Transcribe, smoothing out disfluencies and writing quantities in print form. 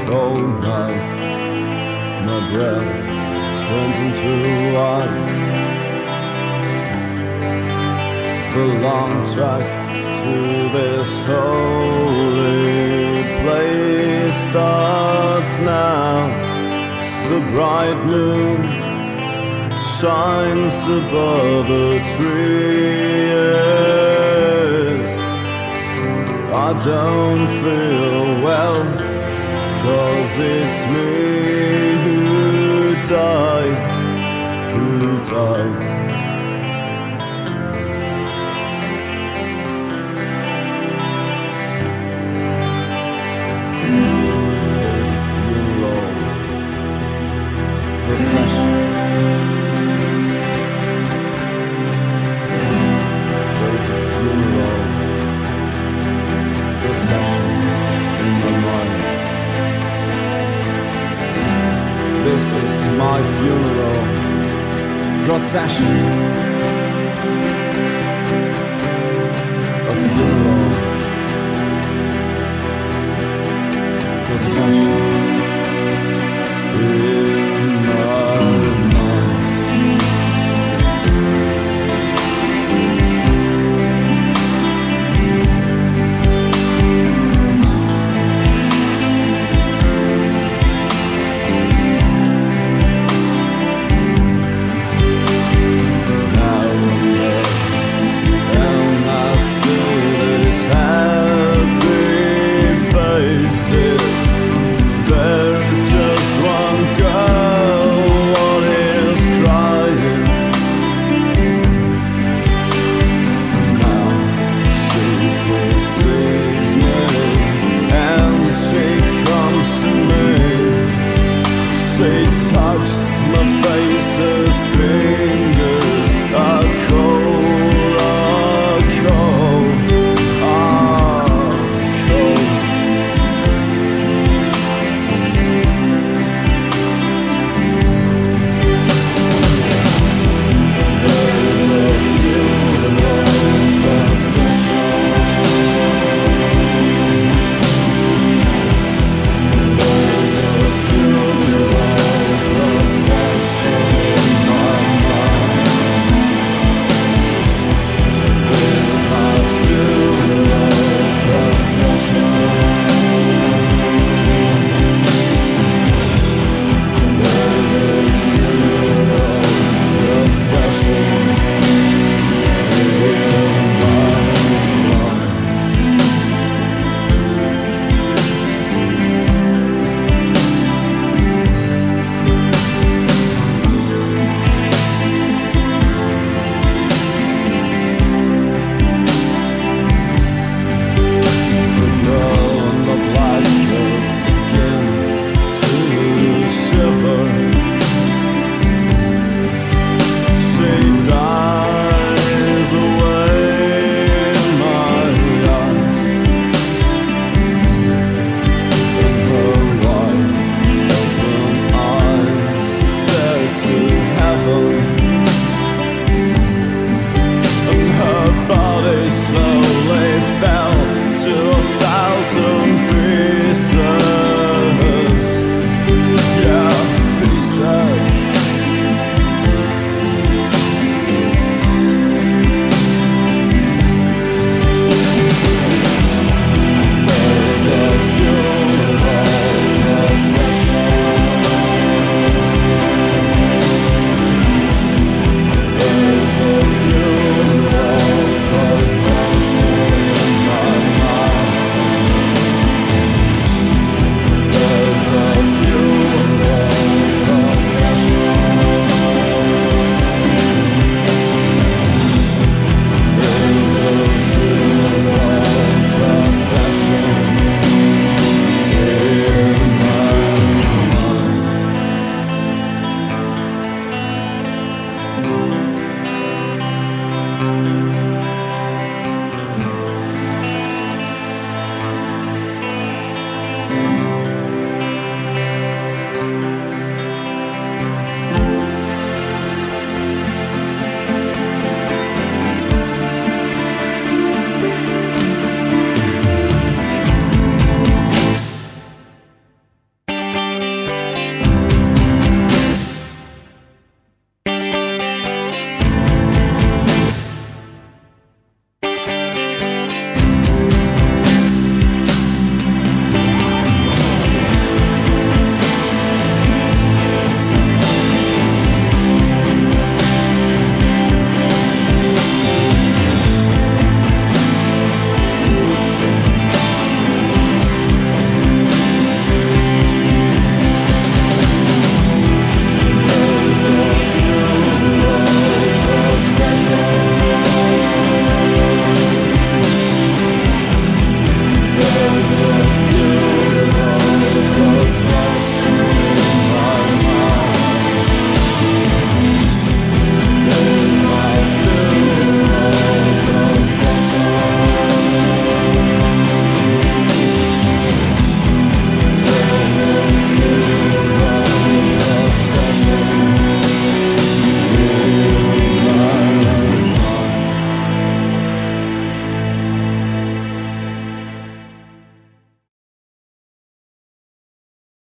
cold night, my breath turns into ice. The long track to this holy place starts now. The bright moon shines above the trees. I don't feel well, 'cause it's me who died. There's a funeral procession. There's a funeral procession in my mind. This is my funeral procession. A funeral procession in my mind. There's just one girl, what is crying. Now she perceives me and she comes to me. She touched my face, her fingers are cold, are cold, are cold. Die.